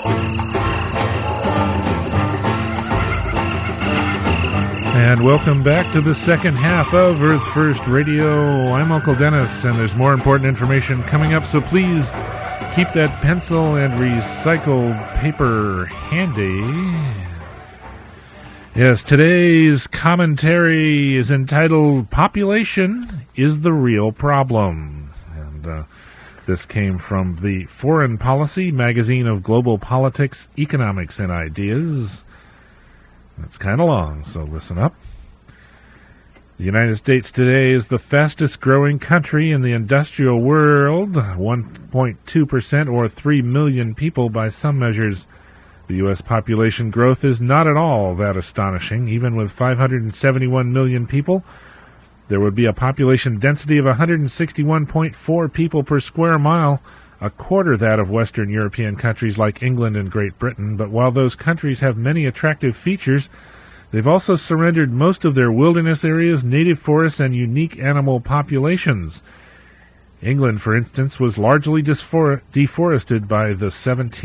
And welcome back to the second half of Earth First Radio. I'm Uncle Dennis, and there's more important information coming up, so please keep that pencil and recycled paper handy. Yes, today's commentary is entitled Population is the Real Problem. And this came from the Foreign Policy magazine of Global Politics, Economics, and Ideas. It's kind of long, so listen up. The United States today is the fastest growing country in the industrial world, 1.2% or 3 million people by some measures. The U.S. population growth is not at all that astonishing. Even with 571 million people, there would be a population density of 161.4 people per square mile, a quarter that of Western European countries like England and Great Britain. But while those countries have many attractive features, they've also surrendered most of their wilderness areas, native forests, and unique animal populations. England, for instance, was largely deforested by the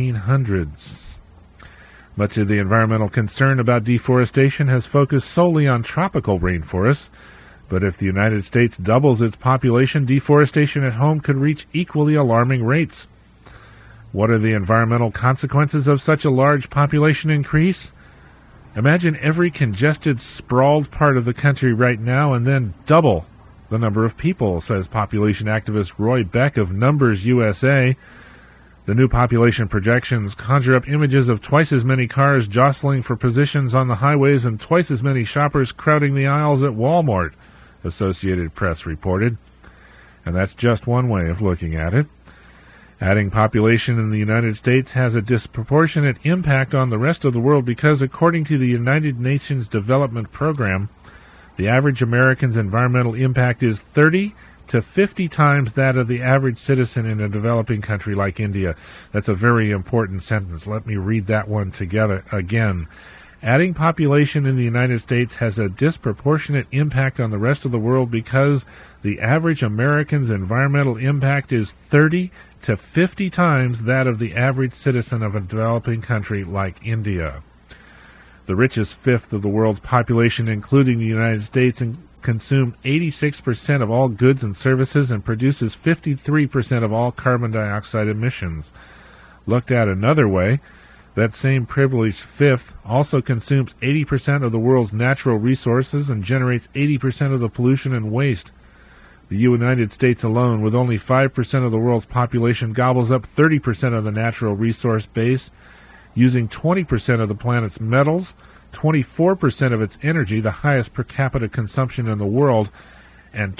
1700s. Much of the environmental concern about deforestation has focused solely on tropical rainforests, but if the United States doubles its population, deforestation at home could reach equally alarming rates. What are the environmental consequences of such a large population increase? Imagine every congested, sprawled part of the country right now and then double the number of people, says population activist Roy Beck of Numbers USA. The new population projections conjure up images of twice as many cars jostling for positions on the highways and twice as many shoppers crowding the aisles at Walmart, Associated Press reported. And that's just one way of looking at it. Adding population in the United States has a disproportionate impact on the rest of the world because, according to the United Nations Development Program, the average American's environmental impact is 30 to 50 times that of the average citizen in a developing country like India. That's a very important sentence. Let me read that one together again. Adding population in the United States has a disproportionate impact on the rest of the world because the average American's environmental impact is 30 to 50 times that of the average citizen of a developing country like India. The richest fifth of the world's population, including the United States, consumes 86% of all goods and services and produces 53% of all carbon dioxide emissions. Looked at another way, that same privileged fifth also consumes 80% of the world's natural resources and generates 80% of the pollution and waste. The United States alone, with only 5% of the world's population, gobbles up 30% of the natural resource base, using 20% of the planet's metals, 24% of its energy, the highest per capita consumption in the world, and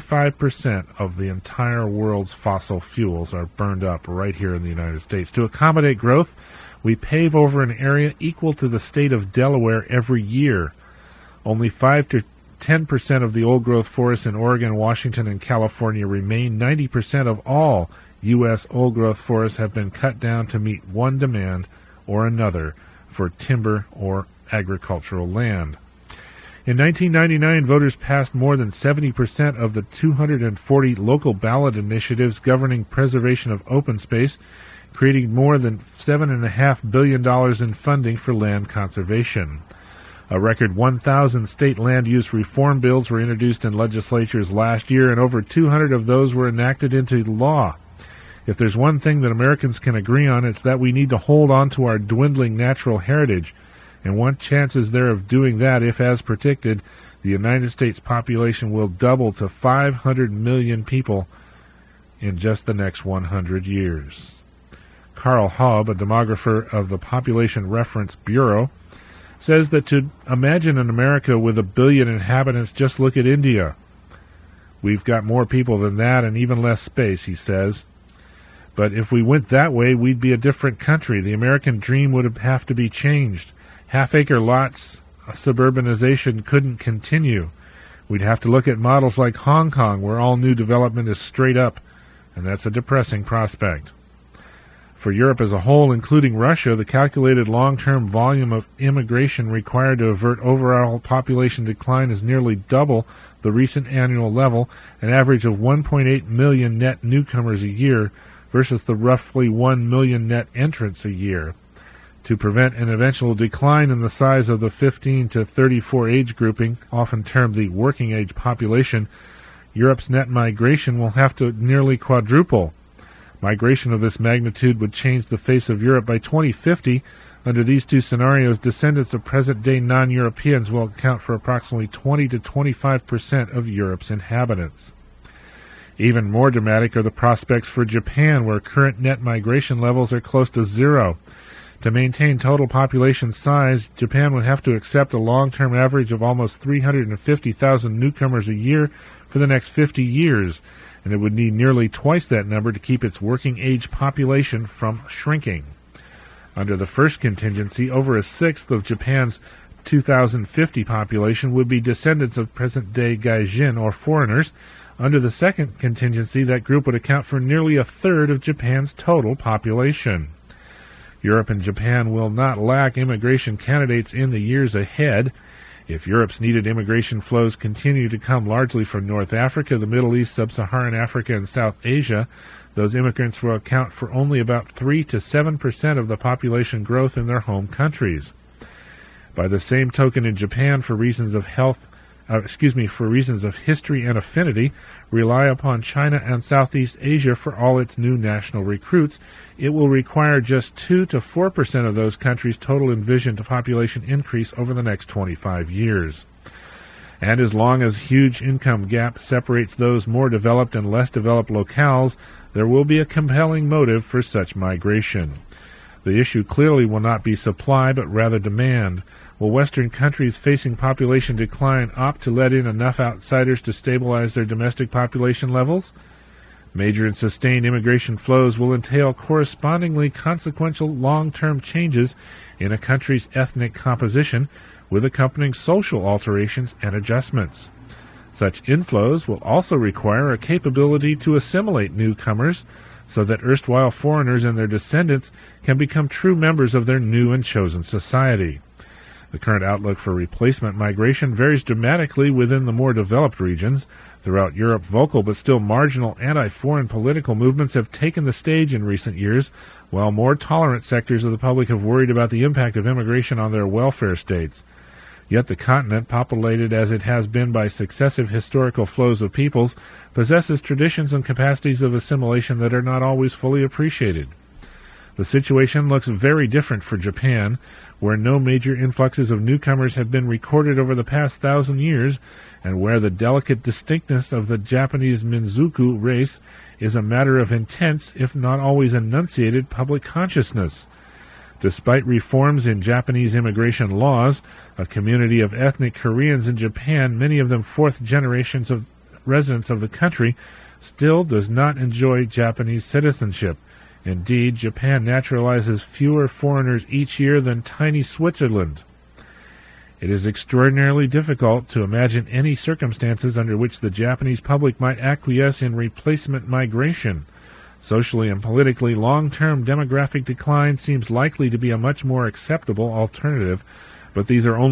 25% of the entire world's fossil fuels are burned up right here in the United States. To accommodate growth, we pave over an area equal to the state of Delaware every year. Only 5 to 10% of the old-growth forests in Oregon, Washington, and California remain. 90% of all U.S. old-growth forests have been cut down to meet one demand or another for timber or agricultural land. In 1999, voters passed more than 70% of the 240 local ballot initiatives governing preservation of open space, creating more than $7.5 billion in funding for land conservation. A record 1,000 state land use reform bills were introduced in legislatures last year, and over 200 of those were enacted into law. If there's one thing that Americans can agree on, it's that we need to hold on to our dwindling natural heritage. And what chance is there of doing that if, as predicted, the United States population will double to 500 million people in just the next 100 years? Carl Haub, a demographer of the Population Reference Bureau, says that to imagine an America with 1 billion inhabitants, just look at India. We've got more people than that and even less space, he says. But if we went that way, we'd be a different country. The American dream would have to be changed. Half-acre lots, suburbanization couldn't continue. We'd have to look at models like Hong Kong, where all new development is straight up, and that's a depressing prospect. For Europe as a whole, including Russia, the calculated long-term volume of immigration required to avert overall population decline is nearly double the recent annual level, an average of 1.8 million net newcomers a year versus the roughly 1 million net entrants a year. To prevent an eventual decline in the size of the 15 to 34 age grouping, often termed the working age population, Europe's net migration will have to nearly quadruple. Migration of this magnitude would change the face of Europe by 2050. Under these two scenarios, descendants of present-day non-Europeans will account for approximately 20 to 25% of Europe's inhabitants. Even more dramatic are the prospects for Japan, where current net migration levels are close to zero. To maintain total population size, Japan would have to accept a long-term average of almost 350,000 newcomers a year for the next 50 years, and it would need nearly twice that number to keep its working-age population from shrinking. Under the first contingency, over a sixth of Japan's 2050 population would be descendants of present-day Gaijin, or foreigners. Under the second contingency, that group would account for nearly a third of Japan's total population. Europe and Japan will not lack immigration candidates in the years ahead. If Europe's needed immigration flows continue to come largely from North Africa, the Middle East, Sub-Saharan Africa, and South Asia, those immigrants will account for only about 3 to 7% of the population growth in their home countries. By the same token, in Japan, for reasons of history and affinity, rely upon China and Southeast Asia for all its new national recruits, it will require just 2 to 4% of those countries' total envisioned population increase over the next 25 years. And as long as huge income gap separates those more developed and less developed locales, there will be a compelling motive for such migration. The issue clearly will not be supply, but rather demand. Will Western countries facing population decline opt to let in enough outsiders to stabilize their domestic population levels? Major and sustained immigration flows will entail correspondingly consequential long-term changes in a country's ethnic composition, with accompanying social alterations and adjustments. Such inflows will also require a capability to assimilate newcomers, so that erstwhile foreigners and their descendants can become true members of their new and chosen society. The current outlook for replacement migration varies dramatically within the more developed regions. Throughout Europe, vocal but still marginal anti-foreign political movements have taken the stage in recent years, while more tolerant sectors of the public have worried about the impact of immigration on their welfare states. Yet the continent, populated as it has been by successive historical flows of peoples, possesses traditions and capacities of assimilation that are not always fully appreciated. The situation looks very different for Japan, where no major influxes of newcomers have been recorded over the past 1,000 years, and where the delicate distinctness of the Japanese Minzuku race is a matter of intense, if not always enunciated, public consciousness. Despite reforms in Japanese immigration laws, a community of ethnic Koreans in Japan, many of them fourth generations of residents of the country, still does not enjoy Japanese citizenship. Indeed, Japan naturalizes fewer foreigners each year than tiny Switzerland. It is extraordinarily difficult to imagine any circumstances under which the Japanese public might acquiesce in replacement migration. Socially and politically, long-term demographic decline seems likely to be a much more acceptable alternative, but these are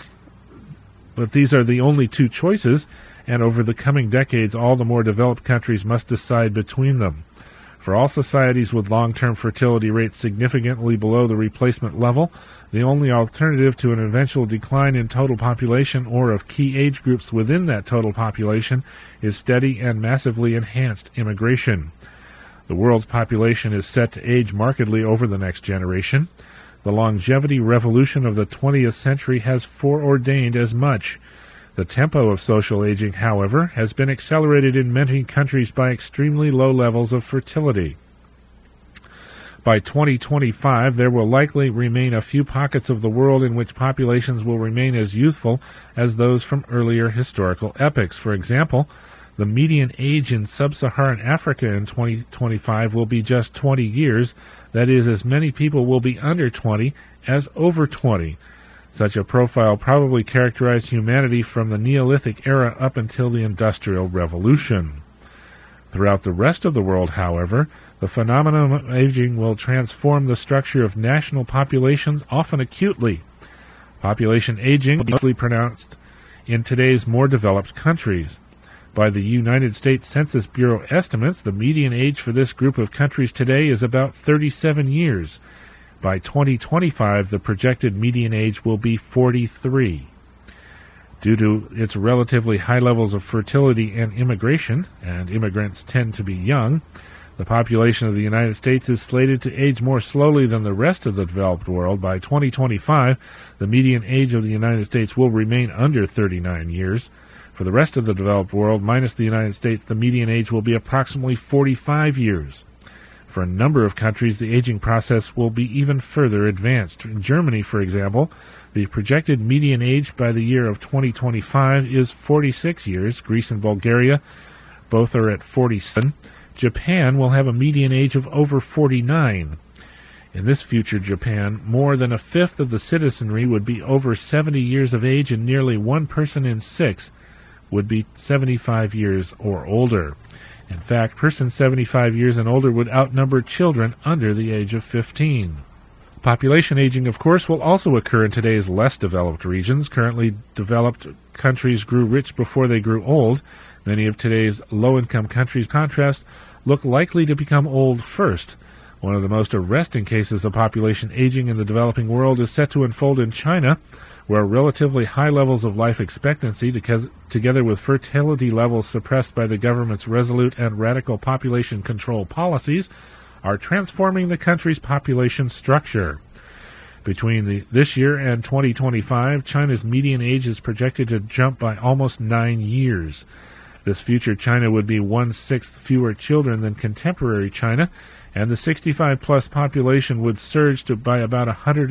the only two choices, and over the coming decades all the more developed countries must decide between them. For all societies with long-term fertility rates significantly below the replacement level, the only alternative to an eventual decline in total population or of key age groups within that total population is steady and massively enhanced immigration. The world's population is set to age markedly over the next generation. The longevity revolution of the 20th century has foreordained as much. The tempo of social aging, however, has been accelerated in many countries by extremely low levels of fertility. By 2025, there will likely remain a few pockets of the world in which populations will remain as youthful as those from earlier historical epochs. For example, the median age in sub-Saharan Africa in 2025 will be just 20 years. That is, as many people will be under 20 as over 20. Such a profile probably characterized humanity from the Neolithic era up until the Industrial Revolution. Throughout the rest of the world, however, the phenomenon of aging will transform the structure of national populations, often acutely. Population aging is mostly pronounced in today's more developed countries. By the United States Census Bureau estimates, the median age for this group of countries today is about 37 years. By 2025, the projected median age will be 43. Due to its relatively high levels of fertility and immigration, and immigrants tend to be young, the population of the United States is slated to age more slowly than the rest of the developed world. By 2025, the median age of the United States will remain under 39 years. For the rest of the developed world, minus the United States, the median age will be approximately 45 years. For a number of countries, the aging process will be even further advanced. In Germany, for example, the projected median age by the year of 2025 is 46 years. Greece and Bulgaria both are at 47. Japan will have a median age of over 49. In this future Japan, more than a fifth of the citizenry would be over 70 years of age, and nearly 1 person in 6 would be 75 years or older. In fact, persons 75 years and older would outnumber children under the age of 15. Population aging, of course, will also occur in today's less developed regions. Currently developed countries grew rich before they grew old. Many of today's low-income countries, in contrast, look likely to become old first. One of the most arresting cases of population aging in the developing world is set to unfold in China, where relatively high levels of life expectancy, together with fertility levels suppressed by the government's resolute and radical population control policies, are transforming the country's population structure. Between this year and 2025, China's median age is projected to jump by almost 9 years. This future China would be 1/6 fewer children than contemporary China, and the 65-plus population would surge by about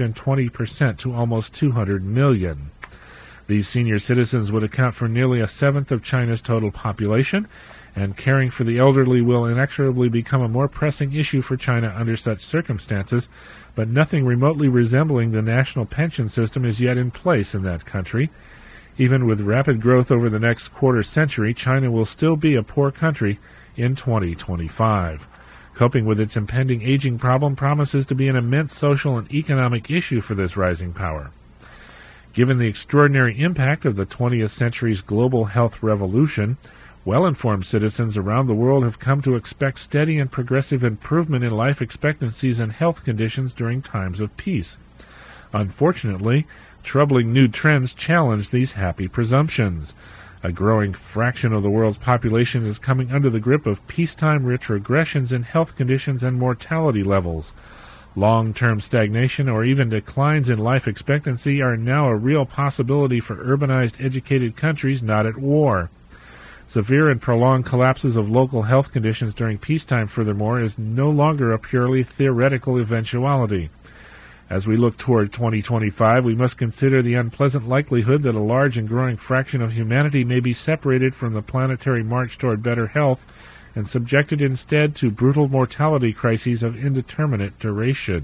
120% to almost 200 million. These senior citizens would account for nearly a seventh of China's total population, and caring for the elderly will inexorably become a more pressing issue for China under such circumstances, but nothing remotely resembling the national pension system is yet in place in that country. Even with rapid growth over the next quarter century, China will still be a poor country in 2025. Coping with its impending aging problem promises to be an immense social and economic issue for this rising power. Given the extraordinary impact of the 20th century's global health revolution, well-informed citizens around the world have come to expect steady and progressive improvement in life expectancies and health conditions during times of peace. Unfortunately, troubling new trends challenge these happy presumptions. A growing fraction of the world's population is coming under the grip of peacetime retrogressions in health conditions and mortality levels. Long-term stagnation or even declines in life expectancy are now a real possibility for urbanized, educated countries not at war. Severe and prolonged collapses of local health conditions during peacetime, furthermore, is no longer a purely theoretical eventuality. As we look toward 2025, we must consider the unpleasant likelihood that a large and growing fraction of humanity may be separated from the planetary march toward better health and subjected instead to brutal mortality crises of indeterminate duration.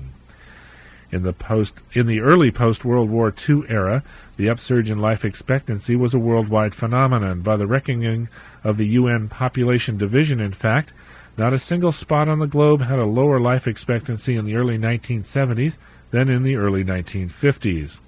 In the early post-World War II era, the upsurge in life expectancy was a worldwide phenomenon. By the reckoning of the UN Population Division, in fact, not a single spot on the globe had a lower life expectancy in the early 1970s than in the early 1950s.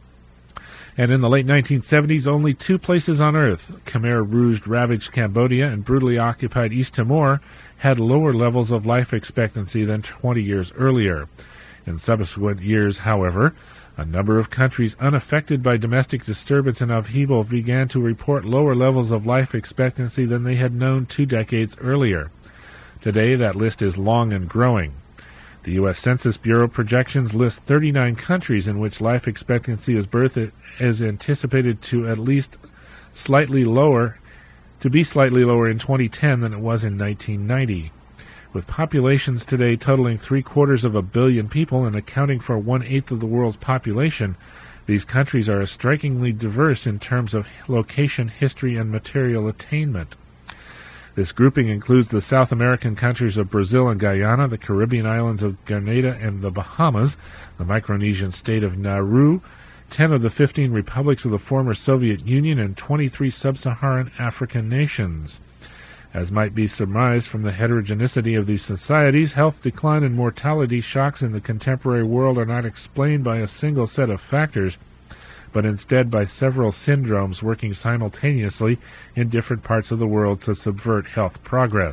And in the late 1970s, only 2 places on Earth, Khmer Rouge-ravaged Cambodia and brutally occupied East Timor, had lower levels of life expectancy than 20 years earlier. In subsequent years, however, a number of countries unaffected by domestic disturbance and upheaval began to report lower levels of life expectancy than they had known 2 decades earlier. Today, that list is long and growing. The U.S. Census Bureau projections list 39 countries in which life expectancy is anticipated to be slightly lower in 2010 than it was in 1990. With populations today totaling 750 million people and accounting for 1/8 of the world's population, these countries are strikingly diverse in terms of location, history, and material attainment. This grouping includes the South American countries of Brazil and Guyana, the Caribbean islands of Grenada and the Bahamas, the Micronesian state of Nauru, 10 of the 15 republics of the former Soviet Union, and 23 sub-Saharan African nations. As might be surmised from the heterogeneity of these societies, health decline and mortality shocks in the contemporary world are not explained by a single set of factors, but instead by several syndromes working simultaneously in different parts of the world to subvert health progress.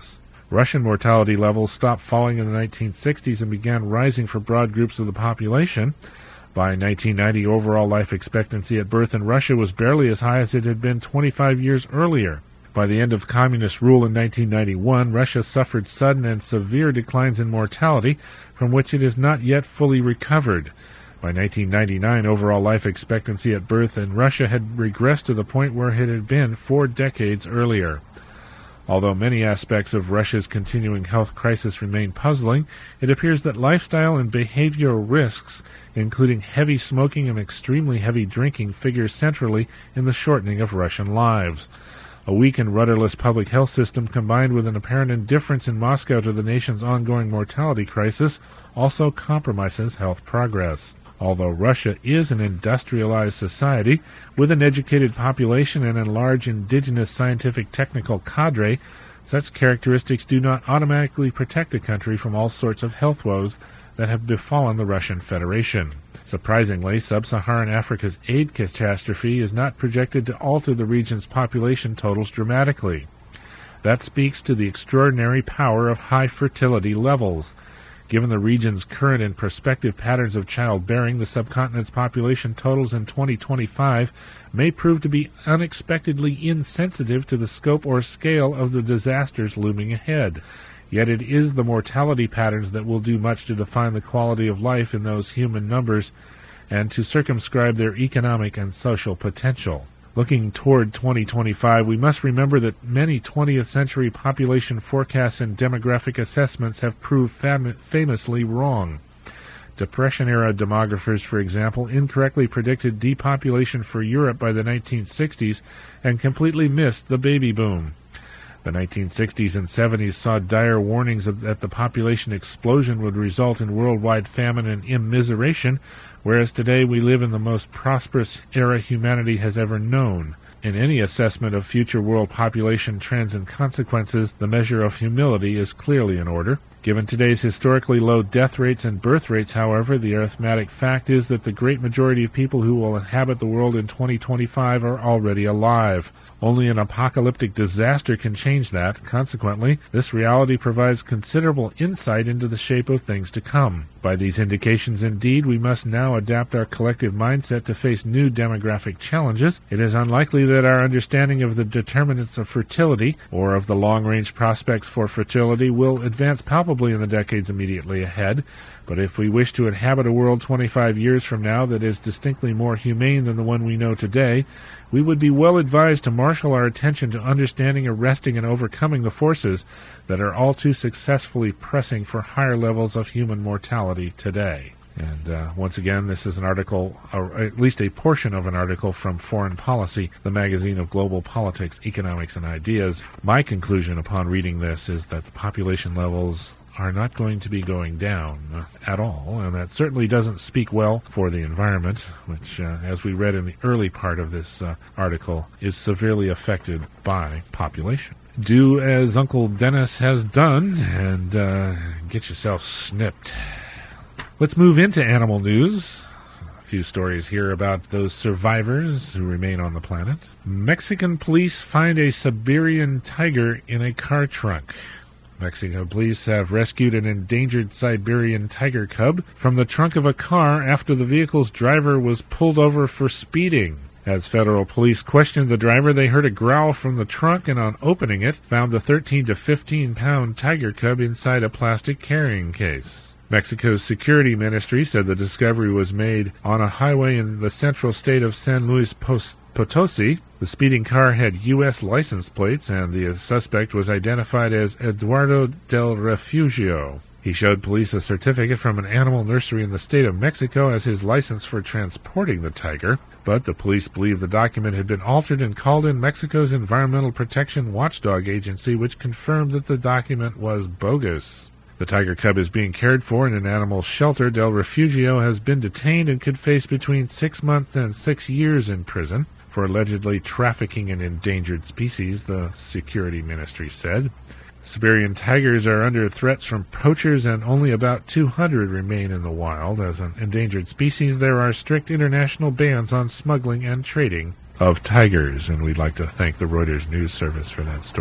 Russian mortality levels stopped falling in the 1960s and began rising for broad groups of the population. By 1990, overall life expectancy at birth in Russia was barely as high as it had been 25 years earlier. By the end of communist rule in 1991, Russia suffered sudden and severe declines in mortality, from which it has not yet fully recovered. By 1999, overall life expectancy at birth in Russia had regressed to the point where it had been 4 decades earlier. Although many aspects of Russia's continuing health crisis remain puzzling, it appears that lifestyle and behavioral risks, including heavy smoking and extremely heavy drinking, figure centrally in the shortening of Russian lives. A weak and rudderless public health system, combined with an apparent indifference in Moscow to the nation's ongoing mortality crisis, also compromises health progress. Although Russia is an industrialized society with an educated population and a large indigenous scientific technical cadre, such characteristics do not automatically protect a country from all sorts of health woes that have befallen the Russian Federation. Surprisingly, sub-Saharan Africa's AIDS catastrophe is not projected to alter the region's population totals dramatically. That speaks to the extraordinary power of high fertility levels. Given the region's current and prospective patterns of childbearing, the subcontinent's population totals in 2025 may prove to be unexpectedly insensitive to the scope or scale of the disasters looming ahead. Yet it is the mortality patterns that will do much to define the quality of life in those human numbers and to circumscribe their economic and social potential. Looking toward 2025, we must remember that many 20th century population forecasts and demographic assessments have proved famously wrong. Depression-era demographers, for example, incorrectly predicted depopulation for Europe by the 1960s and completely missed the baby boom. The 1960s and 70s saw dire warnings that the population explosion would result in worldwide famine and immiseration, whereas today we live in the most prosperous era humanity has ever known. In any assessment of future world population trends and consequences, the measure of humility is clearly in order. Given today's historically low death rates and birth rates, however, the arithmetic fact is that the great majority of people who will inhabit the world in 2025 are already alive. Only an apocalyptic disaster can change that. Consequently, this reality provides considerable insight into the shape of things to come. By these indications, indeed, we must now adapt our collective mindset to face new demographic challenges. It is unlikely that our understanding of the determinants of fertility, or of the long-range prospects for fertility, will advance palpably in the decades immediately ahead. But if we wish to inhabit a world 25 years from now that is distinctly more humane than the one we know today, we would be well advised to marshal our attention to understanding, arresting, and overcoming the forces that are all too successfully pressing for higher levels of human mortality today. And once again, this is an article, or at least a portion of an article from Foreign Policy, the magazine of global politics, economics, and ideas. My conclusion upon reading this is that the population levels are not going to be going down at all, and that certainly doesn't speak well for the environment, which, as we read in the early part of this article, is severely affected by population. Do as Uncle Dennis has done and get yourself snipped. Let's move into animal news. A few stories here about those survivors who remain on the planet. Mexican police find a Siberian tiger in a car trunk. Mexico police have rescued an endangered Siberian tiger cub from the trunk of a car after the vehicle's driver was pulled over for speeding. As federal police questioned the driver, they heard a growl from the trunk and on opening it, found the 13 to 15-pound tiger cub inside a plastic carrying case. Mexico's security ministry said the discovery was made on a highway in the central state of San Luis Potosi. The speeding car had U.S. license plates, and the suspect was identified as Eduardo del Refugio. He showed police a certificate from an animal nursery in the state of Mexico as his license for transporting the tiger, but the police believe the document had been altered and called in Mexico's Environmental Protection Watchdog Agency, which confirmed that the document was bogus. The tiger cub is being cared for in an animal shelter. Del Refugio has been detained and could face between 6 months and 6 years in prison for allegedly trafficking an endangered species, the security ministry said. Siberian tigers are under threats from poachers, and only about 200 remain in the wild. As an endangered species, there are strict international bans on smuggling and trading of tigers, and we'd like to thank the Reuters News Service for that story.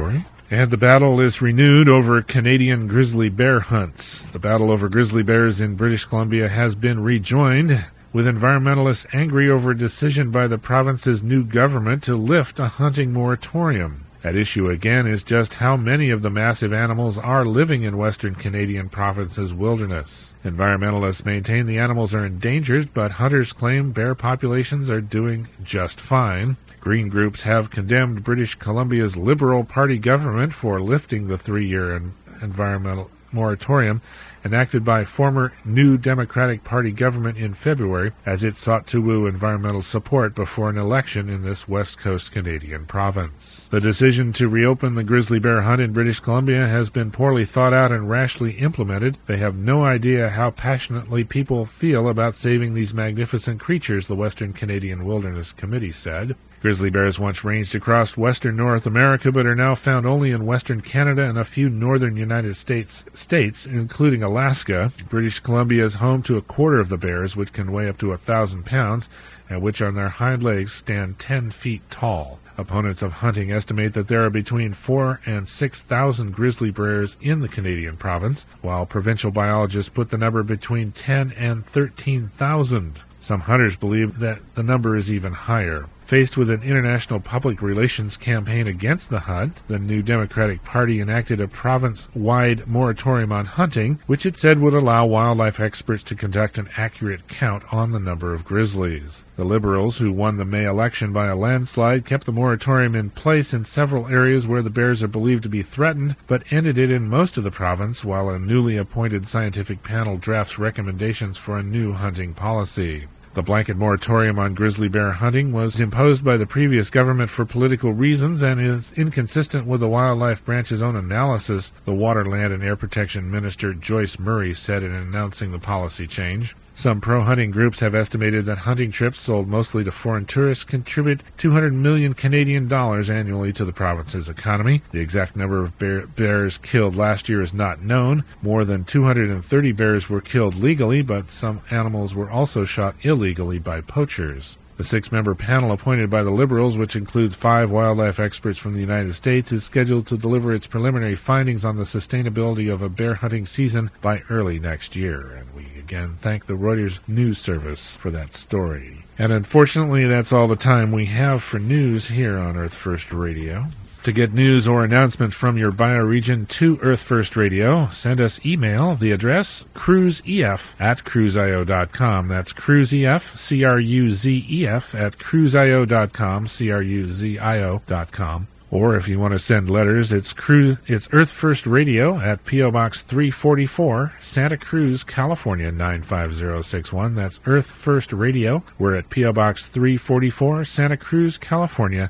And the battle is renewed over Canadian grizzly bear hunts. The battle over grizzly bears in British Columbia has been rejoined, with environmentalists angry over a decision by the province's new government to lift a hunting moratorium. At issue again is just how many of the massive animals are living in Western Canadian province's wilderness. Environmentalists maintain the animals are endangered, but hunters claim bear populations are doing just fine. Green groups have condemned British Columbia's Liberal Party government for lifting the 3-year environmental moratorium enacted by former New Democratic Party government in February as it sought to woo environmental support before an election in this West Coast Canadian province. The decision to reopen the grizzly bear hunt in British Columbia has been poorly thought out and rashly implemented. They have no idea how passionately people feel about saving these magnificent creatures, the Western Canadian Wilderness Committee said. Grizzly bears once ranged across western North America, but are now found only in western Canada and a few northern United States, including Alaska. British Columbia is home to a quarter of the bears, which can weigh up to 1,000 pounds, and which on their hind legs stand 10 feet tall. Opponents of hunting estimate that there are between 4,000 and 6,000 grizzly bears in the Canadian province, while provincial biologists put the number between 10,000 and 13,000. Some hunters believe that the number is even higher. Faced with an international public relations campaign against the hunt, the New Democratic Party enacted a province-wide moratorium on hunting, which it said would allow wildlife experts to conduct an accurate count on the number of grizzlies. The Liberals, who won the May election by a landslide, kept the moratorium in place in several areas where the bears are believed to be threatened, but ended it in most of the province, while a newly appointed scientific panel drafts recommendations for a new hunting policy. The blanket moratorium on grizzly bear hunting was imposed by the previous government for political reasons and is inconsistent with the Wildlife Branch's own analysis, the Water, Land and Air Protection Minister Joyce Murray said in announcing the policy change. Some pro-hunting groups have estimated that hunting trips sold mostly to foreign tourists contribute $200 million Canadian annually to the province's economy. The exact number of bears killed last year is not known. More than 230 bears were killed legally, but some animals were also shot illegally by poachers. The 6-member panel appointed by the Liberals, which includes 5 wildlife experts from the United States, is scheduled to deliver its preliminary findings on the sustainability of a bear hunting season by early next year. And we again thank the Reuters News Service for that story. And unfortunately, that's all the time we have for news here on Earth First Radio. To get news or announcements from your bioregion to Earth First Radio, send us email. The address, cruzef@cruzio.com. That's cruzef, C-R-U-Z-E-F, at cruzio.com, C-R-U-Z-I-O.com. Or if you want to send letters, it's Earth First Radio at P.O. Box 344, Santa Cruz, California 95061. That's Earth First Radio. We're at P.O. Box 344, Santa Cruz, California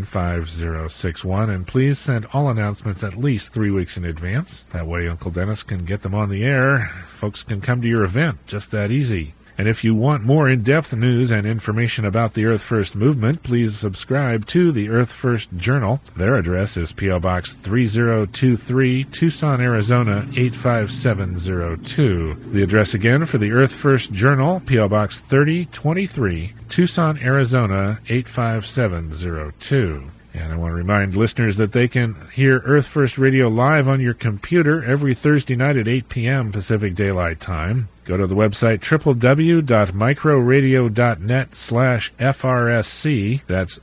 95061. And please send all announcements at least 3 weeks in advance. That way Uncle Dennis can get them on the air. Folks can come to your event. Just that easy. And if you want more in-depth news and information about the Earth First movement, please subscribe to the Earth First Journal. Their address is P.O. Box 3023, Tucson, Arizona 85702. The address again for the Earth First Journal, P.O. Box 3023, Tucson, Arizona 85702. And I want to remind listeners that they can hear Earth First Radio live on your computer every Thursday night at 8 p.m. Pacific Daylight Time. Go to the website www.microradio.net/FRSC. That's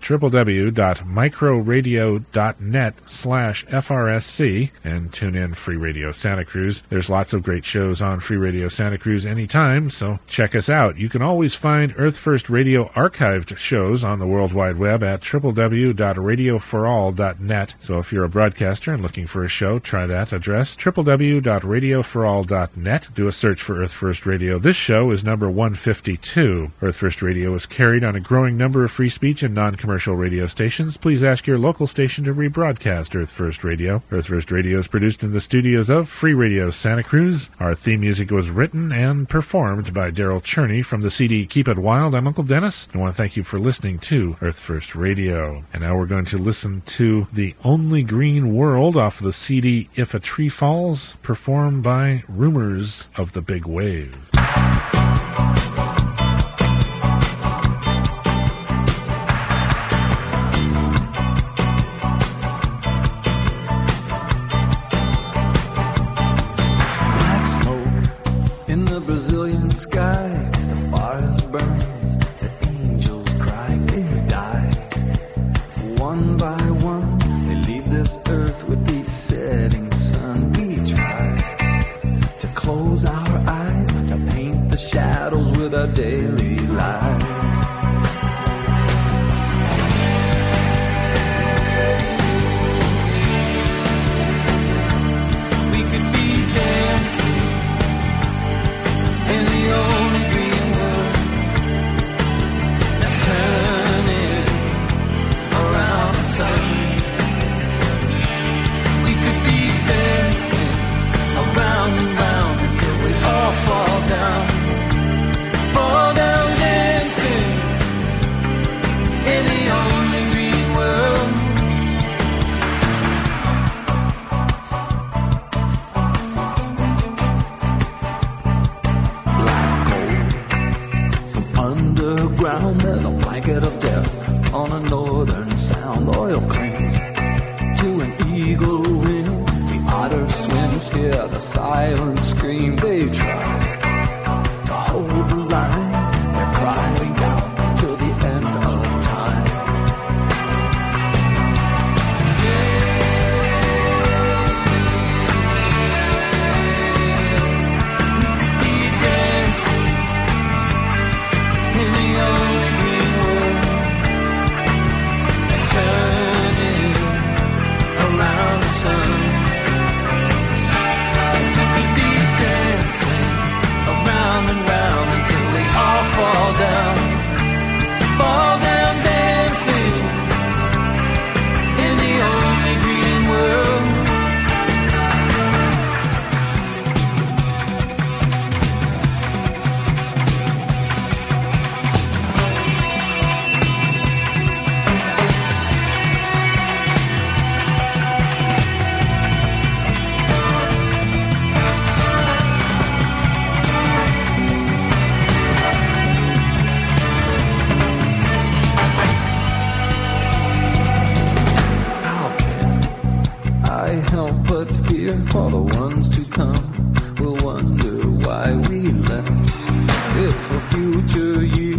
www.microradio.net/FRSC. And tune in Free Radio Santa Cruz. There's lots of great shows on Free Radio Santa Cruz anytime, so check us out. You can always find Earth First Radio archived shows on the World Wide Web at www.radioforall.net. So if you're a broadcaster and looking for a show, try that address, www.radioforall.net. Do a search for Earth First Radio. This show is number 152. Earth First Radio is carried on a growing number of free speech and non-commercial radio stations. Please ask your local station to rebroadcast Earth First Radio. Earth First Radio is produced in the studios of Free Radio Santa Cruz. Our theme music was written and performed by Daryl Cherney from the CD Keep It Wild. I'm Uncle Dennis. I want to thank you for listening to Earth First Radio. And now we're going to listen to The Only Green World off the CD If a Tree Falls, performed by Rumors of the Big Wave. daily lives. We could be dancing in the only green world that's turning around the sun. We could be dancing around and round until we all fall down dancing in the only green world. Black coal from underground, there's a blanket of death on a northern sound. Oil clings to an eagle wing. The otter swims here, the silence scream. They try to hold the line. They're crying out till the end of time. We could be dancing in the only green world that's turning around the sun. We could be dancing around and round until we all fall down dancing in the only green world. Help but fear for the ones to come. We'll wonder why we left. If a future year